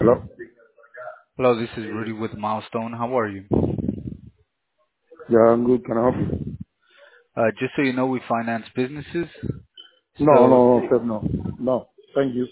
Hello? Hello, this is Rudy with Milestone. How are you? Yeah, I'm good. Can I help you? Just so you know, we finance businesses. No, So, no, no, sir, no. No. Thank you.